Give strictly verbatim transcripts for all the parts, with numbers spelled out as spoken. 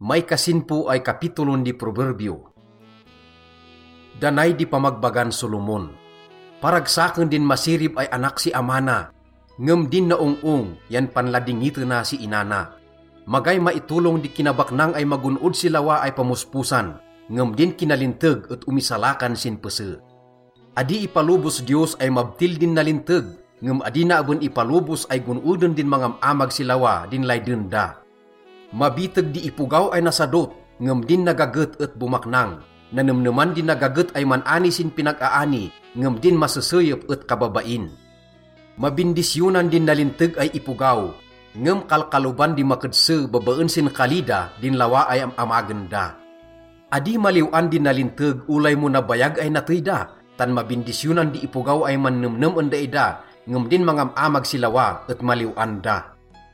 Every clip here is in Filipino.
May kasinpo ay kapitulon di Proverbio. Danay di pamagbagan Solomon. Paragsaken din masirib ay anak si amana. Ngem din na ung-ung, yan panladingito na si inana. Magay maitulong di kinabaknang ay magunod si lawa ay pamuspusan. Ngem din kinalinteg at umisalakan sin pese. Adi ipalubos Dios ay mabtil din nalinteg. Ngem adi na abon ipalubos ay gunudon din mga amag si lawa din lay denda. Mabiteg di ipugaw ay nasadot, ngem din nagaget at bumaknang. Nanamnaman din nagaget ay manani sin pinag-aani, ngem din masasayop at kababain. Mabindisyonan din nalinteg ay ipugaw, ngem kalkaluban di makadse babaan sin kalida din lawa ay amaganda. Adi maliwan din nalinteg ulay mo na bayag ay natuyda, tan mabindisyonan di ipugaw ay mannamnam anda ida, ngem din mangamamag si lawa at maliwan da.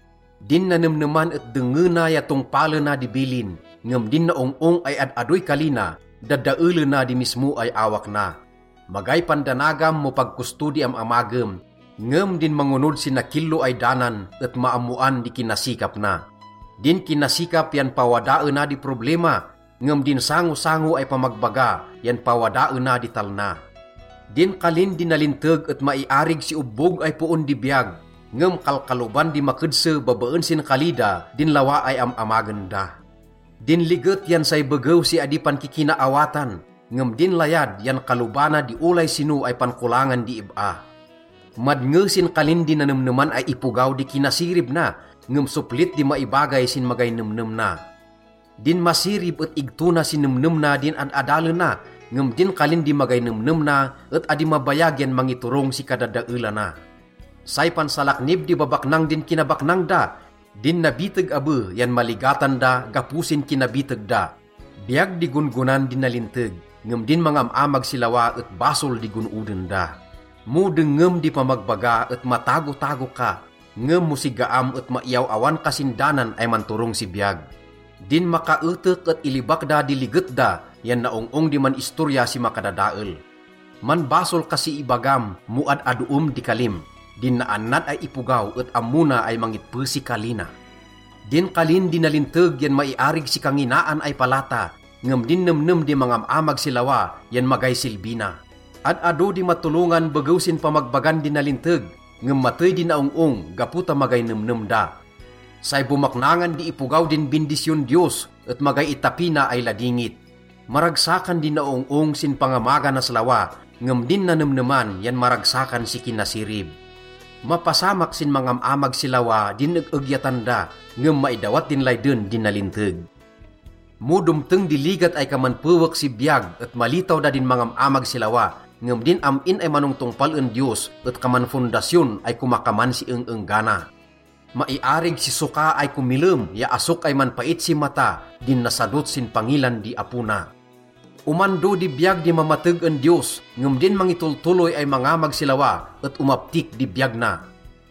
Din nanamnaman at dengena yatong pala na dibilin, ngem din na ong-ong ay ad-adoy kalina, dadaula na di mismo ay awak na. Magay pandanagam mo pagkustudi am amagem, ngem din mangunod si nakilo ay danan at maamuan di kinasikap na. Din kinasikap yan pawadaan na di problema, ngem din sango-sango ay pamagbaga, yan pawadaan na di talna. Din kalin din nalinteg at maiarig si ubog ay puon di biyag, ngem kalkaluban di makadse babaan sin kalida, din lawa ay amamaganda. Din liget yan say begaw si adipan kikinaawatan, ngem din layad yan kalubana di ulay sinu ay pankulangan di iba. Madnge sin kalin di nanamnaman ay ipugaw di kinasirib na, ngem suplit di maibagay sin magay namnam na. Din masirib at igtuna sin namnam na din ad-adalo na, ngem din kalin di magay namnam na at adi mabayag yan mangiturong si kadadaula na. Say pansalaknib di babaknang din kinabaknang da, din nabiteg abe yan maligatan da gapusin kinabiteg da. Biag di gungunan din nalinteg, ngem din mangamamag silawa at basol di gunuden da. Mudeng ngem di pamagbaga at matago-tago ka, ngem musigaam at maiyaw awan kasindanan ay manturong si biag. Din makautek at ilibak da diliget da, yan naong-ong di man istorya si makadadael. Man basol kasi ibagam, muad aduum di kalim. Din naanat ay ipugaw at amuna ay mangitpe si kalina. Din kalin din nalinteg yan maiarig si kanginaan ay palata, ngem din nemnem di mangamamag silawa yan magay silbina. At ado di matulungan bagaw sin pamagbagan din nalinteg, ngem matay din naung-ung gaputa magay nemnem da. Say bumaknangan di ipugaw din bindisyon Dios at magay itapina ay ladingit. Maragsakan din naung-ung sin pangamaga na salawa, ngem din nanemneman yan maragsakan si kinasirib. Mapasamak sin mangamamag silawa din nag-agyatan da, ngem maidawat din layden din nalinteg. Mudumteng diligat ay kamanpuwak si biyag at malitaw da din mangamamag silawa, ngem din amin ay manong tungpal en Dios at kaman fondasyon ay kumakaman si eng-enggana. Maiarig si suka ay kumilem, ya asok ay manpait si mata, din nasadot sin pangilan di apuna. Umando di biyag di mamateg en Dios, ngem din mangitultuloy ay mangamag silawa at umaptik di biyag na.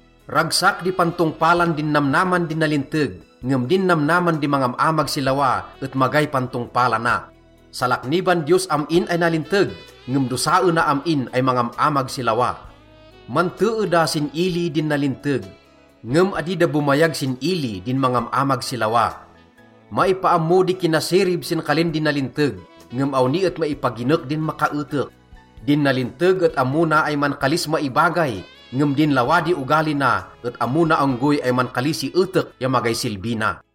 Ragsak di pantungpalan din namnaman din nalinteg, ngem din namnaman di mangamamag silawa at magay pantungpalan na. Salakniban Dios amin ay nalinteg, ngem dusao na amin ay mangamamag silawa. Mantee da sin ili din nalinteg, ngem adi da bumayag sin ili din mangamamag silawa. Maipaammo di kinasirib sin kalin din nalinteg, ngem awni at maipaginek din makautek. Din nalinteg at amuna ay mankalis maibagay, ngem din lawa di ugali na at amuna anggoy ay mankalisi utek ya magay silbina.